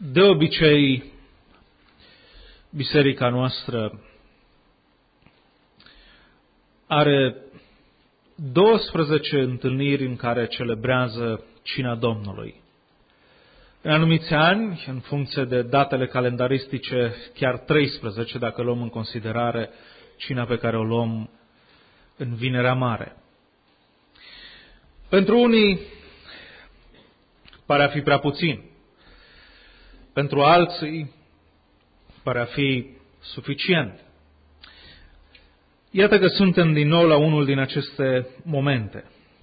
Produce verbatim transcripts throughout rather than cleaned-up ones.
De obicei, biserica noastră are douăsprezece întâlniri în care celebrează Cina Domnului. În anumiți ani, în funcție de datele calendaristice, chiar treisprezece, dacă luăm în considerare cina pe care o luăm în Vinerea Mare. Pentru unii pare a fi prea puțin. Pentru alții pare a fi suficient. Iată că suntem din nou la unul din aceste momente.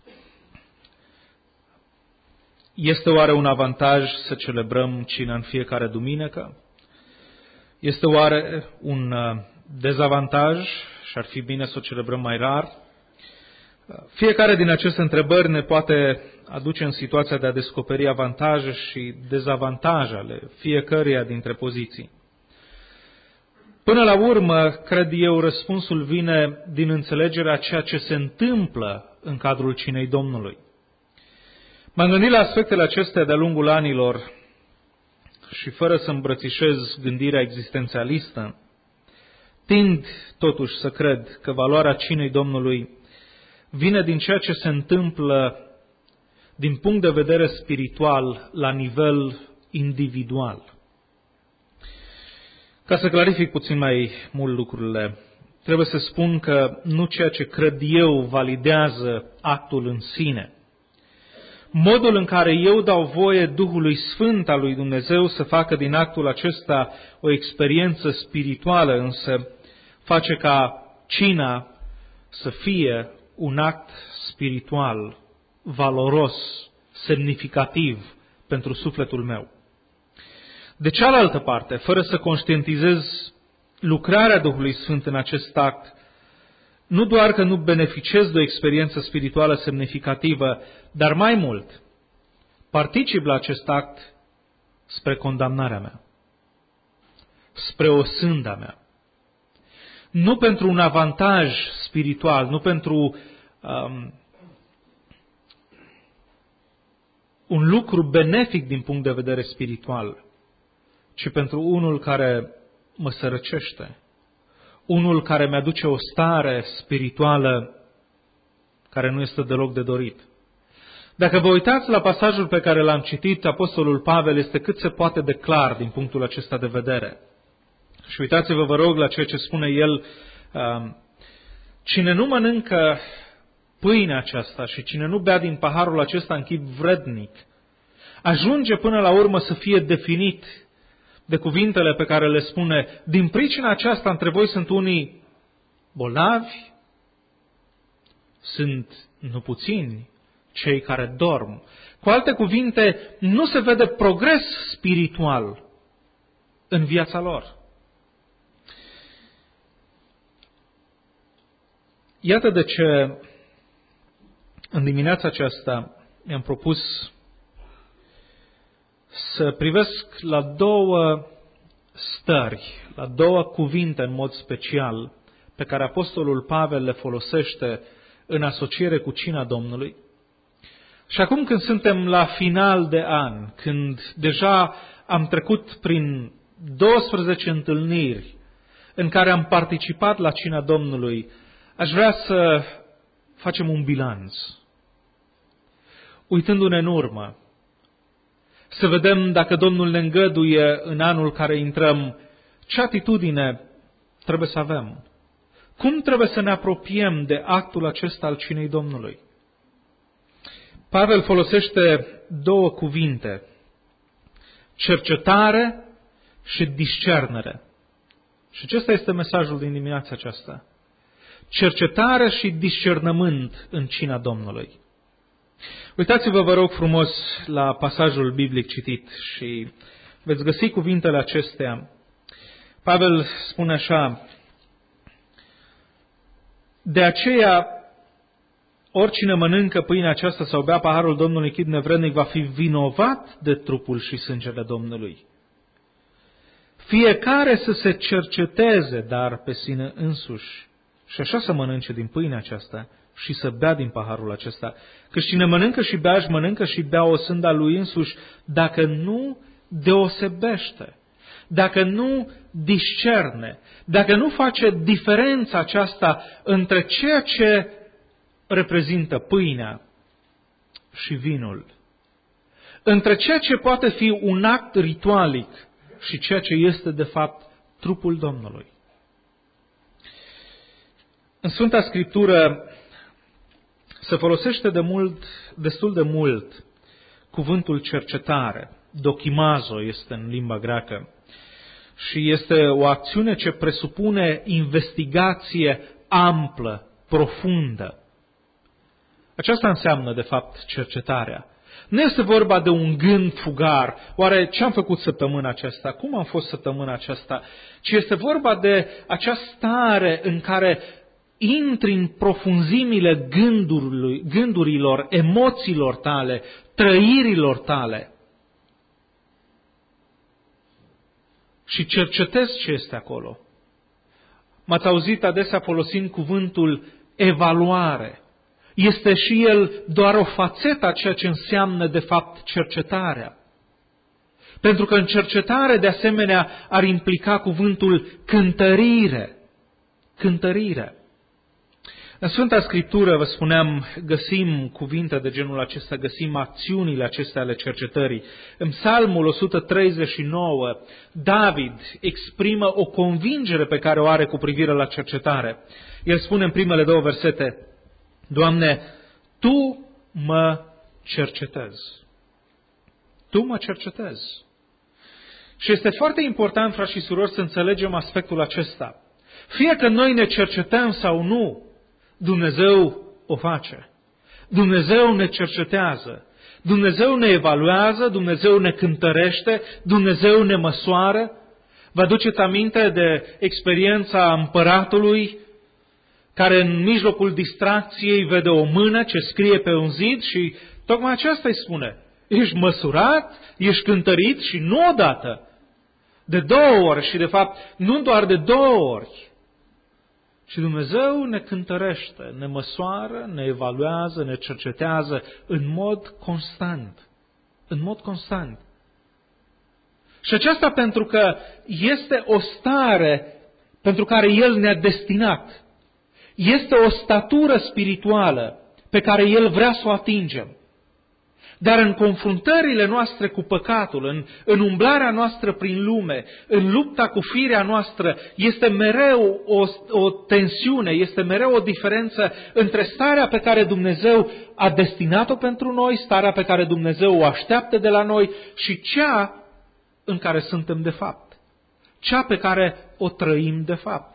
Este oare un avantaj să celebrăm cina în fiecare duminică? Este oare un dezavantaj și ar fi bine să o celebrăm mai rar? Fiecare din aceste întrebări ne poate aduce în situația de a descoperi avantaje și dezavantaje ale fiecăreia dintre poziții. Până la urmă, cred eu, răspunsul vine din înțelegerea ceea ce se întâmplă în cadrul cinei Domnului. M-am gândit la aspectele acestea de-a lungul anilor și fără să îmbrățișez gândirea existențialistă, tind totuși să cred că valoarea cinei Domnului vine din ceea ce se întâmplă din punct de vedere spiritual la nivel individual. Ca să clarific puțin mai mult lucrurile, trebuie să spun că nu ceea ce cred eu validează actul în sine. Modul în care eu dau voie Duhului Sfânt al lui Dumnezeu să facă din actul acesta o experiență spirituală, însă face ca cina să fie un act spiritual, valoros, semnificativ pentru sufletul meu. De cealaltă parte, fără să conștientizez lucrarea Duhului Sfânt în acest act, nu doar că nu beneficiez de o experiență spirituală semnificativă, dar mai mult, particip la acest act spre condamnarea mea, spre o sânda mea. Nu pentru un avantaj spiritual, nu pentru um, un lucru benefic din punct de vedere spiritual, ci pentru unul care mă sărăcește, unul care mi-aduce o stare spirituală care nu este deloc de dorit. Dacă vă uitați la pasajul pe care l-am citit, Apostolul Pavel este cât se poate de clar din punctul acesta de vedere. Și uitați-vă, vă rog, la ceea ce spune el: cine nu mănâncă pâinea aceasta și cine nu bea din paharul acesta în chip vrednic, ajunge până la urmă să fie definit de cuvintele pe care le spune: din pricina aceasta între voi sunt unii bolnavi, sunt nu puțini cei care dorm. Cu alte cuvinte, nu se vede progres spiritual în viața lor. Iată de ce în dimineața aceasta mi-am propus să privesc la două stări, la două cuvinte în mod special, pe care Apostolul Pavel le folosește în asociere cu cina Domnului. Și acum când suntem la final de an, când deja am trecut prin douăsprezece întâlniri în care am participat la cina Domnului, aș vrea să facem un bilanț, uitându-ne în urmă, să vedem dacă Domnul ne îngăduie în anul care intrăm, ce atitudine trebuie să avem. Cum trebuie să ne apropiem de actul acesta al cinei Domnului? Pavel folosește două cuvinte: cercetare și discernere. Și acesta este mesajul din dimineața aceasta. Cercetare și discernământ în cina Domnului. Uitați-vă, vă rog frumos, la pasajul biblic citit și veți găsi cuvintele acestea. Pavel spune așa: de aceea, oricine mănâncă pâinea aceasta sau bea paharul Domnului chip nevrednic va fi vinovat de trupul și sângele Domnului. Fiecare să se cerceteze, dar pe sine însuși, și așa să mănânce din pâinea aceasta și să bea din paharul acesta. Căci cine mănâncă și bea, își mănâncă și bea o sânda lui însuși, dacă nu deosebește, dacă nu discerne, dacă nu face diferența aceasta între ceea ce reprezintă pâinea și vinul, între ceea ce poate fi un act ritualic și ceea ce este de fapt trupul Domnului. În Sfânta Scriptură se folosește de mult, destul de mult cuvântul cercetare. Dokimazo este în limba greacă. Și este o acțiune ce presupune investigație amplă, profundă. Aceasta înseamnă, de fapt, cercetarea. Nu este vorba de un gând fugar. Oare ce am făcut săptămâna aceasta? Cum am fost săptămâna aceasta? Ci este vorba de acea stare în care intri în profunzimile gândurilor, emoțiilor tale, trăirilor tale. Și cercetezi ce este acolo. M-ați auzit adesea folosind cuvântul evaluare. Este și el doar o fațetă a ceea ce înseamnă de fapt cercetarea. Pentru că în cercetare de asemenea ar implica cuvântul cântărire. Cântărire. În Sfânta Scriptură, vă spuneam, găsim cuvinte de genul acesta, găsim acțiunile acestea ale cercetării. În Psalmul o sută treizeci și nouă, David exprimă o convingere pe care o are cu privire la cercetare. El spune în primele două versete, Doamne, Tu mă cercetezi. Tu mă cercetezi. Și este foarte important, frați și surori, să înțelegem aspectul acesta. Fie că noi ne cercetăm sau nu, Dumnezeu o face. Dumnezeu ne cercetează. Dumnezeu ne evaluează, Dumnezeu ne cântărește, Dumnezeu ne măsoară. Vă aduceți aminte de experiența împăratului care în mijlocul distracției vede o mână ce scrie pe un zid și tocmai aceasta îi spune. Ești măsurat, ești cântărit și nu odată, de două ori și de fapt nu doar de două ori. Și Dumnezeu ne cântărește, ne măsoară, ne evaluează, ne cercetează în mod constant. În mod constant. Și aceasta pentru că este o stare pentru care El ne-a destinat. Este o statură spirituală pe care El vrea să o atingem. Dar în confruntările noastre cu păcatul, în, în umblarea noastră prin lume, în lupta cu firea noastră, este mereu o, o tensiune, este mereu o diferență între starea pe care Dumnezeu a destinat-o pentru noi, starea pe care Dumnezeu o așteaptă de la noi și cea în care suntem de fapt. Cea pe care o trăim de fapt.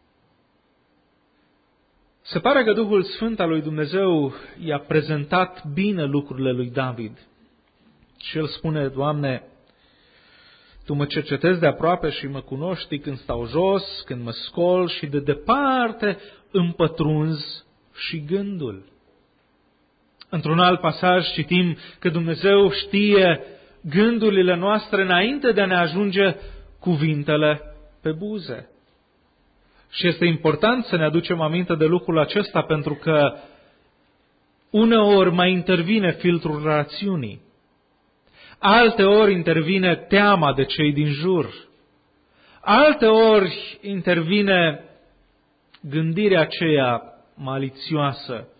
Se pare că Duhul Sfânt al lui Dumnezeu i-a prezentat bine lucrurile lui David. Și el spune, Doamne, Tu mă cercetezi de aproape și mă cunoști când stau jos, când mă scol și de departe îmi pătrunzi și gândul. Într-un alt pasaj citim că Dumnezeu știe gândurile noastre înainte de a ne ajunge cuvintele pe buze. Și este important să ne aducem aminte de lucrul acesta pentru că uneori mai intervine filtrul rațiunii. Alteori intervine teama de cei din jur. Alteori intervine gândirea aceea malițioasă.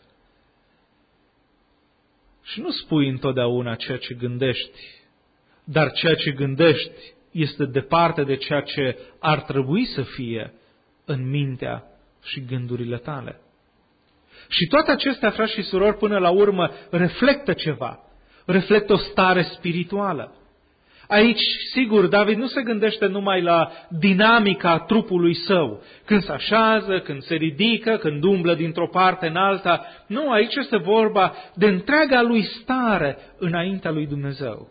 Și nu spui întotdeauna ceea ce gândești, dar ceea ce gândești este departe de ceea ce ar trebui să fie în mintea și gândurile tale. Și toate acestea, frați și surori, până la urmă, reflectă ceva. Reflectă o stare spirituală. Aici, sigur, David nu se gândește numai la dinamica trupului său. Când se așează, când se ridică, când umblă dintr-o parte în alta. Nu, aici este vorba de întreaga lui stare înaintea lui Dumnezeu.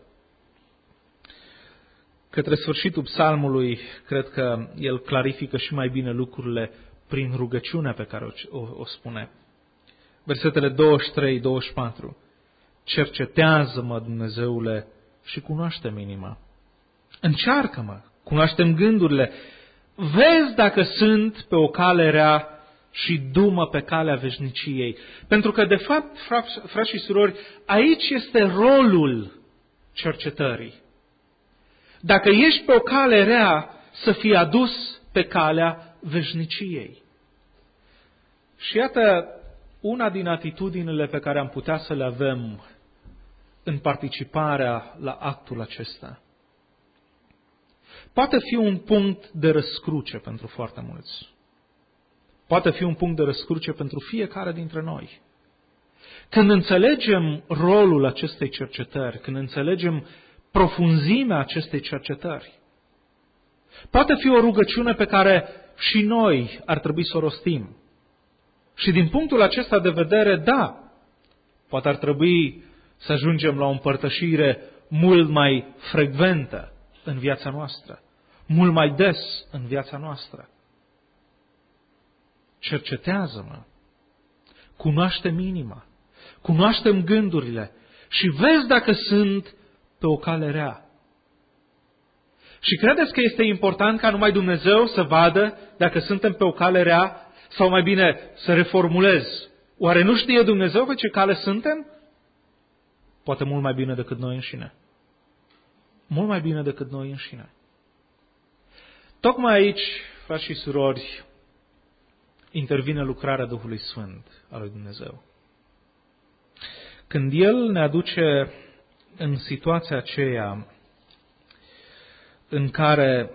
Către sfârșitul psalmului, cred că el clarifică și mai bine lucrurile prin rugăciunea pe care o, o, o spune. Versetele douăzeci și trei douăzeci și patru. Cercetează-mă, Dumnezeule, și cunoaște-mi inima. Încearcă-mă, cunoaște-mi gândurile. Vezi dacă sunt pe o cale rea și du-mă pe calea veșniciei. Pentru că, de fapt, frați și surori, aici este rolul cercetării. Dacă ești pe o cale rea, să fii adus pe calea veșniciei. Și iată una din atitudinile pe care am putea să le avem în participarea la actul acesta. Poate fi un punct de răscruce pentru foarte mulți. Poate fi un punct de răscruce pentru fiecare dintre noi. Când înțelegem rolul acestei cercetări, când înțelegem profunzimea acestei cercetări, poate fi o rugăciune pe care și noi ar trebui să o rostim. Și din punctul acesta de vedere, da, poate ar trebui să ajungem la o împărtășire mult mai frecventă în viața noastră, mult mai des în viața noastră. Cercetează-mă, cunoaște-mi inima, cunoaște-mi gândurile și vezi dacă sunt pe o cale rea. Și credeți că este important ca numai Dumnezeu să vadă dacă suntem pe o cale rea? Sau mai bine să reformulez, oare nu știe Dumnezeu pe ce cale suntem? Poate mult mai bine decât noi înșine. Mult mai bine decât noi înșine. Tocmai aici, frați și surori, intervine lucrarea Duhului Sfânt al lui Dumnezeu. Când El ne aduce în situația aceea în care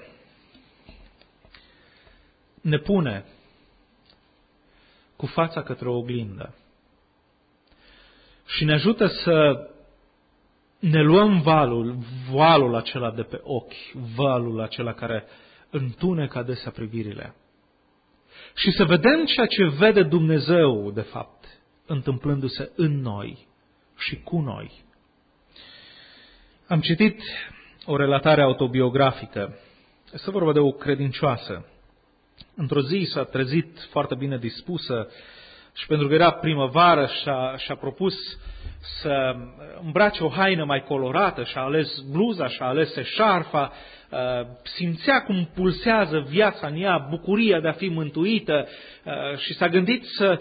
ne pune cu fața către o oglindă și ne ajută să ne luăm valul, valul acela de pe ochi, valul acela care întunecă adesea privirile și să vedem ceea ce vede Dumnezeu, de fapt, întâmplându-se în noi și cu noi. Am citit o relatare autobiografică. Este vorba de o credincioasă. Într-o zi s-a trezit foarte bine dispusă și pentru că era primăvară și-a, și-a propus să îmbrace o haină mai colorată, și-a ales bluza, și-a ales eșarfa, simțea cum pulsează viața în ea, bucuria de a fi mântuită și s-a gândit să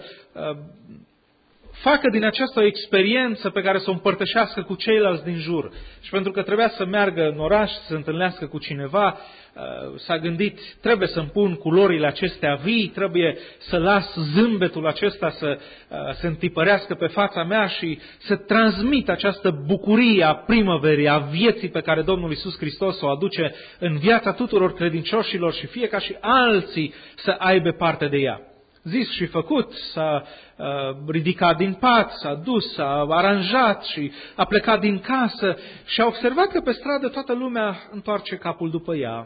facă din aceasta o experiență pe care să o împărtășească cu ceilalți din jur. Și pentru că trebuia să meargă în oraș, să se întâlnească cu cineva, s-a gândit, trebuie să-mi pun culorile acestea vii, trebuie să las zâmbetul acesta să se întipărească pe fața mea și să transmit această bucurie a primăverii, a vieții pe care Domnul Iisus Hristos o aduce în viața tuturor credincioșilor și fie ca și alții să aibă parte de ea. Zis și făcut, s-a uh, ridicat din pat, s-a dus, s-a aranjat și a plecat din casă și a observat că pe stradă toată lumea întoarce capul după ea.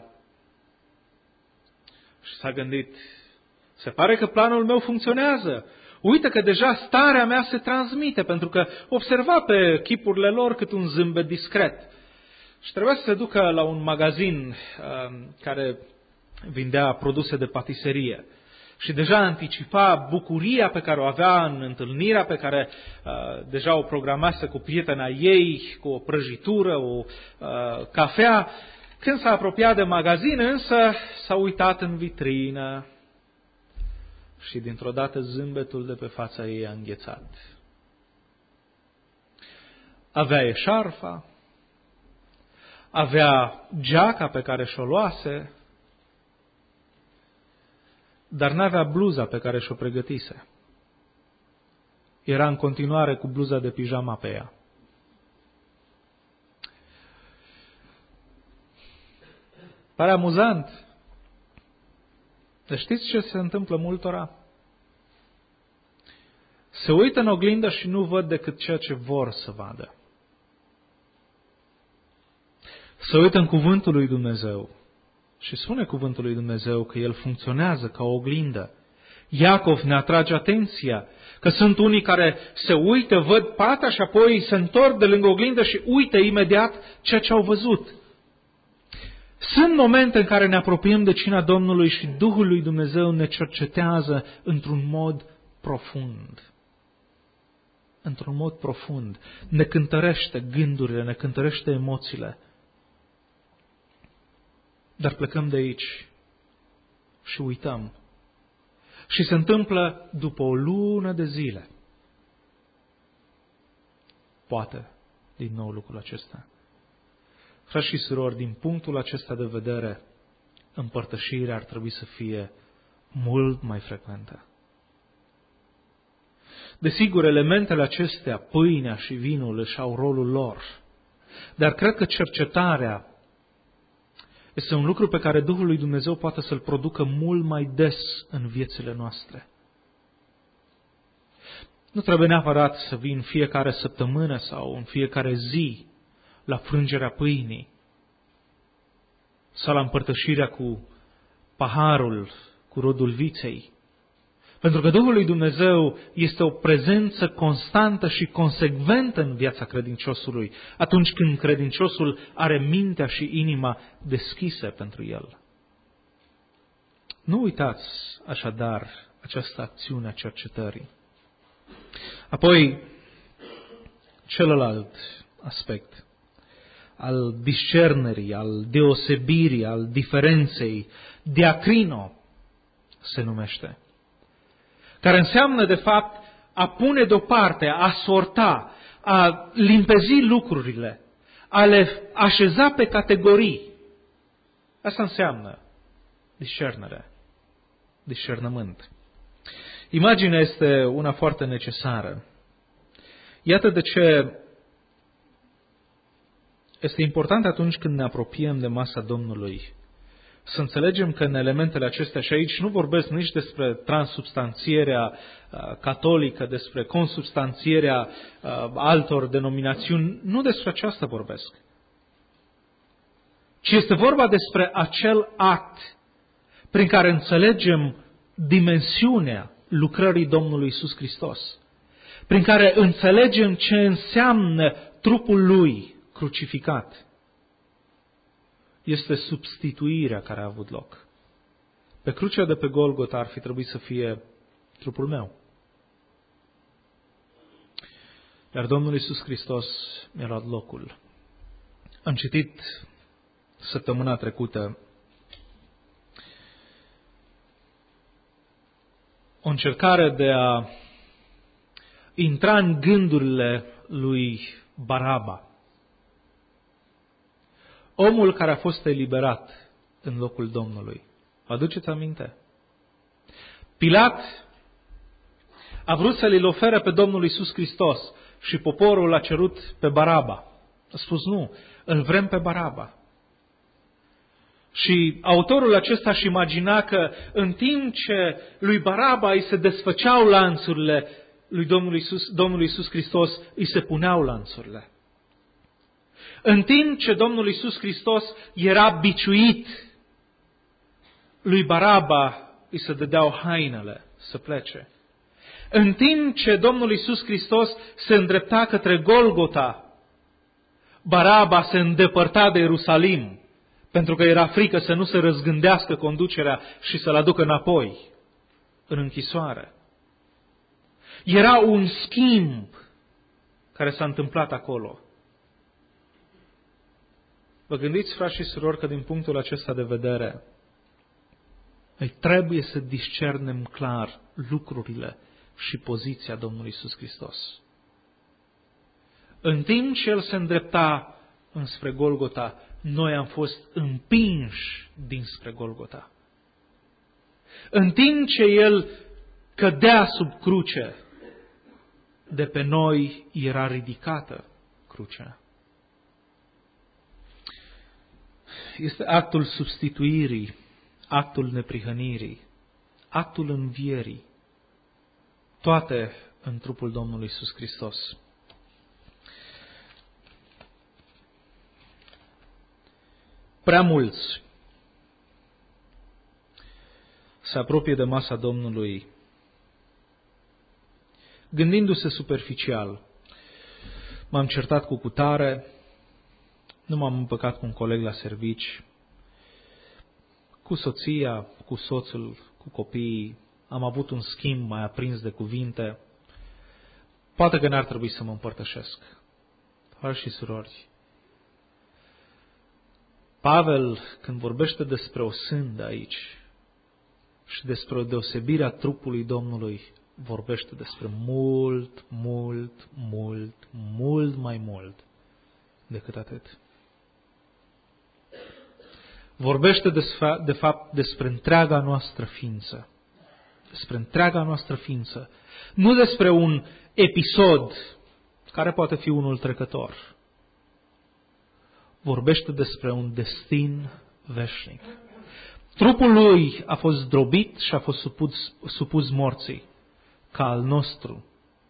Și s-a gândit, se pare că planul meu funcționează. Uite că deja starea mea se transmite, pentru că observa pe chipurile lor cât un zâmbet discret. Și trebuia să se ducă la un magazin uh, care vindea produse de patiserie. Și deja anticipa bucuria pe care o avea în întâlnirea pe care uh, deja o programase cu prietena ei, cu o prăjitură, o uh, cafea. Când s-a apropiat de magazin, însă s-a uitat în vitrină și dintr-o dată zâmbetul de pe fața ei a înghețat. Avea eșarfa, avea geaca pe care și-o luase, dar n-avea bluza pe care și-o pregătise. Era în continuare cu bluza de pijama pe ea. Pare amuzant. Dar știți ce se întâmplă multora? Se uită în oglindă și nu văd decât ceea ce vor să vadă. Se uită în cuvântul lui Dumnezeu și spune cuvântul lui Dumnezeu că El funcționează ca o oglindă. Iacov ne atrage atenția că sunt unii care se uită, văd pata și apoi se întorc de lângă oglindă și uită imediat ceea ce au văzut. Sunt momente în care ne apropiem de cina Domnului și Duhul lui Dumnezeu ne cercetează într-un mod profund. Într-un mod profund. Ne cântărește gândurile, ne cântărește emoțiile. Dar plecăm de aici și uităm. Și se întâmplă după o lună de zile. Poate din nou lucrul acesta. Frați și surori, din punctul acesta de vedere, împărtășirea ar trebui să fie mult mai frecventă. Desigur, elementele acestea, pâinea și vinul, își au rolul lor. Dar cred că cercetarea este un lucru pe care Duhul lui Dumnezeu poate să-l producă mult mai des în viețile noastre. Nu trebuie neapărat să vii în fiecare săptămână sau în fiecare zi la frângerea pâinii sau la împărtășirea cu paharul, cu rodul viței. Pentru că Duhul lui Dumnezeu este o prezență constantă și consecventă în viața credinciosului, atunci când credinciosul are mintea și inima deschise pentru el. Nu uitați așadar această acțiune a cercetării. Apoi, celălalt aspect al discernerii, al deosebirii, al diferenței, diacrino se numește, care înseamnă, de fapt, a pune deoparte, a sorta, a limpezi lucrurile, a le așeza pe categorii. Asta înseamnă discernere, discernământ. Imaginea este una foarte necesară. Iată de ce este important atunci când ne apropiem de masa Domnului să înțelegem că în elementele acestea, și aici nu vorbesc nici despre transubstanțierea catolică, despre consubstanțierea altor denominațiuni, nu despre aceasta vorbesc, ci este vorba despre acel act prin care înțelegem dimensiunea lucrării Domnului Iisus Hristos, prin care înțelegem ce înseamnă trupul Lui crucificat. Este substituirea care a avut loc. Pe crucea de pe Golgota ar fi trebuit să fie trupul meu. Iar Domnul Iisus Hristos mi-a luat locul. Am citit săptămâna trecută o încercare de a intra în gândurile lui Baraba, omul care a fost eliberat în locul Domnului. Vă aduceți aminte? Pilat a vrut să-l ofere pe Domnul Iisus Hristos și poporul a cerut pe Baraba. A spus nu, îl vrem pe Baraba. Și autorul acesta își imagina că în timp ce lui Baraba îi se desfăceau lanțurile, lui Domnul Iisus, Domnul Iisus Hristos îi se puneau lanțurile. În timp ce Domnul Iisus Hristos era biciuit, lui Baraba îi se dădeau hainele să plece. În timp ce Domnul Iisus Hristos se îndrepta către Golgota, Baraba se îndepărta de Ierusalim, pentru că era frică să nu se răzgândească conducerea și să-l aducă înapoi în închisoare. Era un schimb care s-a întâmplat acolo. Vă gândiți, frați și surori, că din punctul acesta de vedere, noi trebuie să discernem clar lucrurile și poziția Domnului Iisus Hristos. În timp ce El se îndrepta înspre Golgota, noi am fost împinși dinspre Golgota. În timp ce El cădea sub cruce, de pe noi era ridicată crucea. Este actul substituirii, actul neprihănirii, actul învierii, toate în trupul Domnului Iisus Hristos. Prea mulți se apropie de masa Domnului gândindu-se superficial. M-am certat cu cutare, nu m-am împăcat cu un coleg la servici, cu soția, cu soțul, cu copiii, am avut un schimb mai aprins de cuvinte, poate că n-ar trebui să mă împărtășesc. Frați și surori, Pavel, când vorbește despre o sândă aici și despre o deosebire a trupului Domnului, vorbește despre mult, mult, mult, mult mai mult decât atât. vorbește de fapt despre întreaga noastră ființă. Despre întreaga noastră ființă. Nu despre un episod care poate fi unul trecător. Vorbește despre un destin veșnic. Trupul lui a fost zdrobit și a fost supus, supus morții, ca al nostru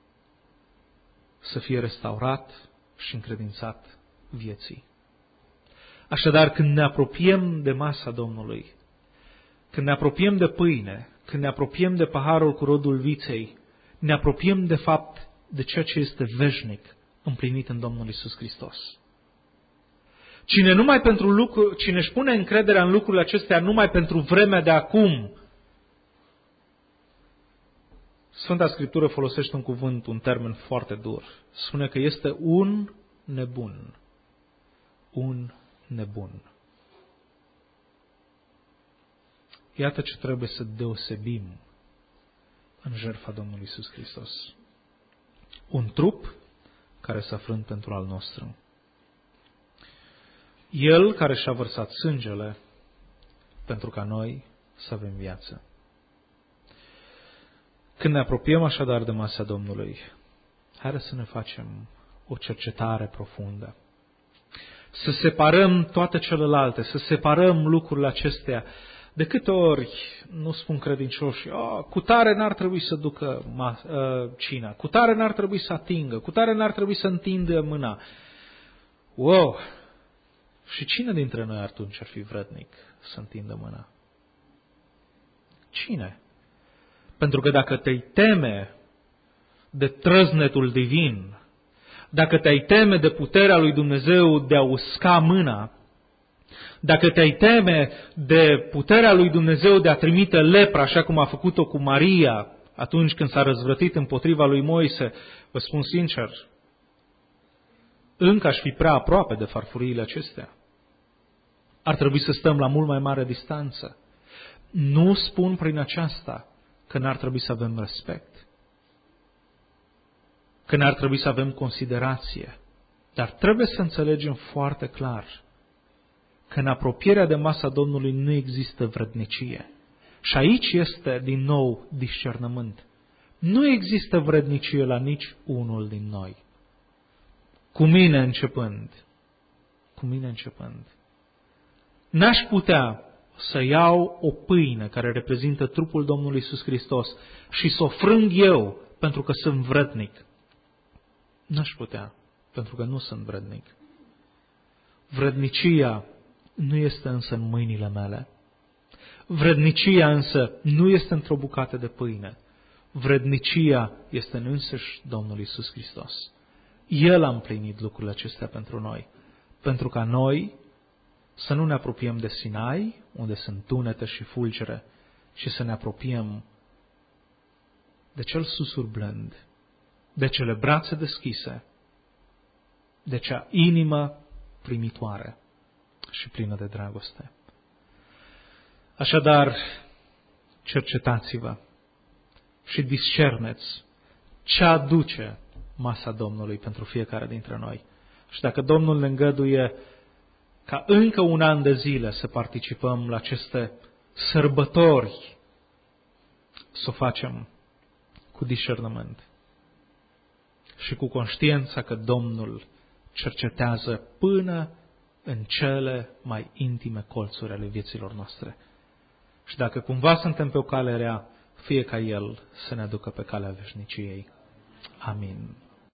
să fie restaurat și încredințat vieții. Așadar, când ne apropiem de masa Domnului, când ne apropiem de pâine, când ne apropiem de paharul cu rodul viței, ne apropiem de fapt de ceea ce este veșnic împlinit în Domnul Iisus Hristos. Cine, numai pentru lucru, cine își pune încrederea în lucrurile acestea numai pentru vremea de acum, Sfânta Scriptură folosește un cuvânt, un termen foarte dur. Spune că este un nebun. Un nebun. Iată ce trebuie să deosebim în jertfa Domnului Iisus Hristos. Un trup care s-a frânt pentru al nostru. El care și-a vărsat sângele pentru ca noi să avem viață. Când ne apropiem așadar de masa Domnului, haideți să ne facem o cercetare profundă. Să separăm toate celelalte, să separăm lucrurile acestea. De câte ori nu spun credincioșii, oh, cu tare n-ar trebui să ducă uh, cina, cu tare n-ar trebui să atingă, cu tare n-ar trebui să întindă mâna. Wow! Și cine dintre noi atunci ar fi vrednic să întindă mâna? Cine? Pentru că dacă te-ai teme de trăznetul divin, dacă te-ai teme de puterea lui Dumnezeu de a usca mâna, dacă te-ai teme de puterea lui Dumnezeu de a trimite lepra, așa cum a făcut-o cu Maria atunci când s-a răzvrătit împotriva lui Moise, vă spun sincer, încă aș fi prea aproape de farfuriile acestea. Ar trebui să stăm la mult mai mare distanță. Nu spun prin aceasta că n-ar trebui să avem respect, că n-ar trebui să avem considerație, dar trebuie să înțelegem foarte clar că în apropierea de masa Domnului nu există vrednicie. Și aici este din nou discernământ. Nu există vrednicie la nici unul din noi. Cu mine începând, cu mine începând, n-aș putea să iau o pâine care reprezintă trupul Domnului Iisus Hristos și să o frâng eu pentru că sunt vrednic. N-aș putea, pentru că nu sunt vrednic. Vrednicia nu este însă în mâinile mele. Vrednicia însă nu este într-o bucată de pâine. Vrednicia este în însăși Domnul Iisus Hristos. El a împlinit lucrurile acestea pentru noi. Pentru ca noi să nu ne apropiem de Sinai, unde sunt tunete și fulgere, ci să ne apropiem de cel susur blând, de cele brațe deschise, de cea inimă primitoare și plină de dragoste. Așadar, cercetați-vă și discerneți ce aduce masa Domnului pentru fiecare dintre noi. Și dacă Domnul ne îngăduie ca încă un an de zile să participăm la aceste sărbători, să o facem cu discernământ și cu conștiința că Domnul cercetează până în cele mai intime colțuri ale vieților noastre. Și dacă cumva suntem pe o cale rea, fie ca El să ne aducă pe calea veșniciei. Amin.